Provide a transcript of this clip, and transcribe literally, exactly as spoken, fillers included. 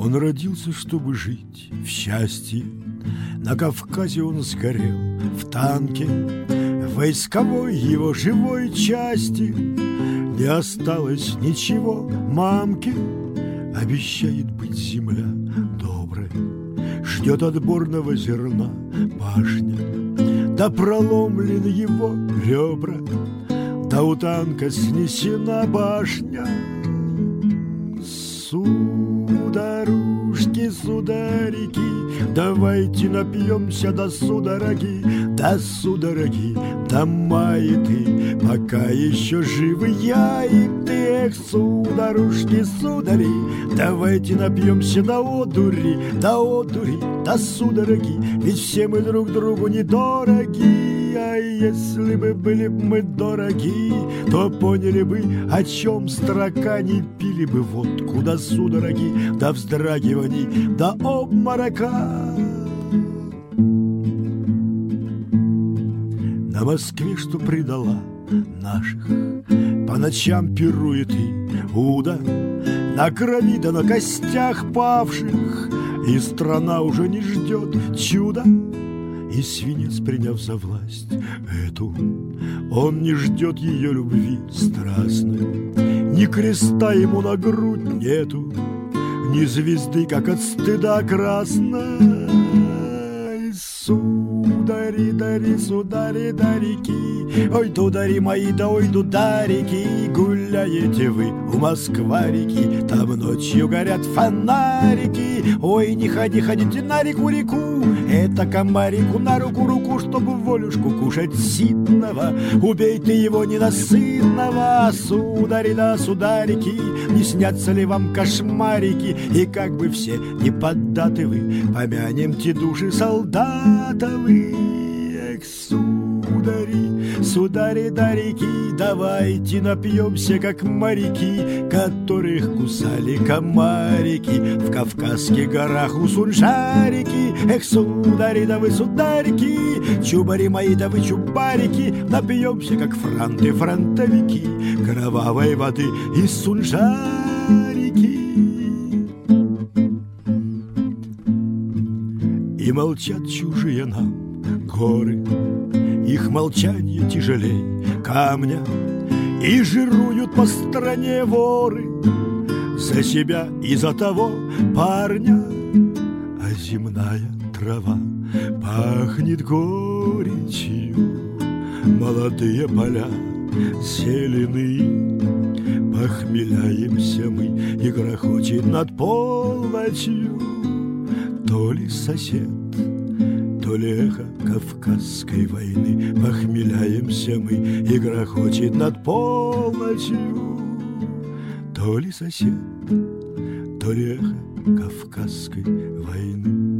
Он родился, чтобы жить в счастье. На Кавказе он сгорел в танке, в войсковой его живой части. Не осталось ничего мамке, обещает быть земля добрая. Ждет отборного зерна башня, да проломлены его ребра, да у танка снесена башня. Сударушки, сударики, давайте напьемся до судороги, до судороги, до маяты, пока еще живы я и ты. Эх, сударушки, судари, давайте напьемся до одури, до одури, до судороги, ведь все мы друг другу недороги. А если бы были б мы дороги, то поняли бы, о чем строка, не пили бы водку до судороги, до вздрагиваний, до обморока. На Москве, что предала наших, по ночам пирует Иуда, на крови да на костях павших, и страна уже не ждет чуда. И свинец, приняв за власть эту, он не ждет ее любви страстной. Ни креста ему на грудь нету, ни звезды, как от стыда красной. Судари, дари, судари, дарики, ой, тудари мои, да ой, дударики. Гуляете вы у Москва-реки, там ночью горят фонарики. Ой, не ходи, ходите на реку-реку, это комарику на руку-руку, чтобы волюшку кушать ситного. Убей ты его ненасытного, судари да сударики, не снятся ли вам кошмарики? И как бы все не поддаты вы, помянемте души солдатовы. Эх, судари, судари дарики, давайте напьемся, как моряки, которых кусали комарики в Кавказских горах у Сунжарики. Эх, судари, да вы сударики, чубари мои, да вы чубарики, напьемся, как франты фронтовики, кровавой воды из Сунжарики. И молчат чужие нам горы, их молчание тяжелей камня, и жируют по стране воры за себя и за того парня. А земная трава пахнет горечью, молодые поля зелены. Похмеляемся мы, и грохочет над полночью то ли сосед, то ли эхо Кавказской войны. Похмеляемся мы, и грохочет над полночью то ли сосед, то ли эхо Кавказской войны.